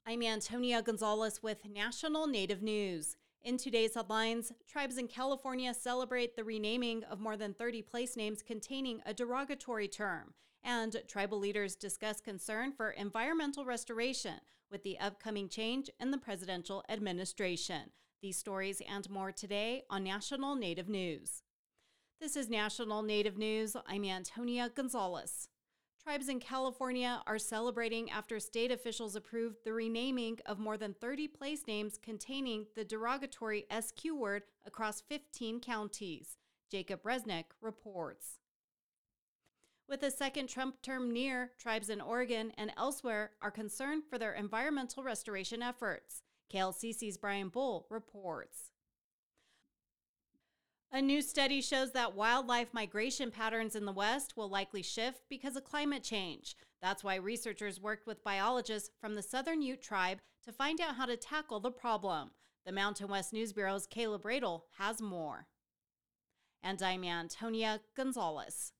I'm Antonia Gonzalez with National Native News. In today's headlines, tribes in California celebrate the renaming of more than 30 place names containing a derogatory term, and tribal leaders discuss concern for environmental restoration with the upcoming change in the presidential administration. These stories and more today on National Native News. This is National Native News. I'm Antonia Gonzalez. Tribes in California are celebrating after state officials approved the renaming of more than 30 place names containing the derogatory SQ word across 15 counties. Jacob Resnick reports. With a second Trump term near, tribes in Oregon and elsewhere are concerned for their environmental restoration efforts. KLCC's Brian Bull reports. A new study shows that wildlife migration patterns in the West will likely shift because of climate change. That's why researchers worked with biologists from the Southern Ute tribe to find out how to tackle the problem. The Mountain West News Bureau's Caleb Radel has more. And I'm Antonia Gonzalez.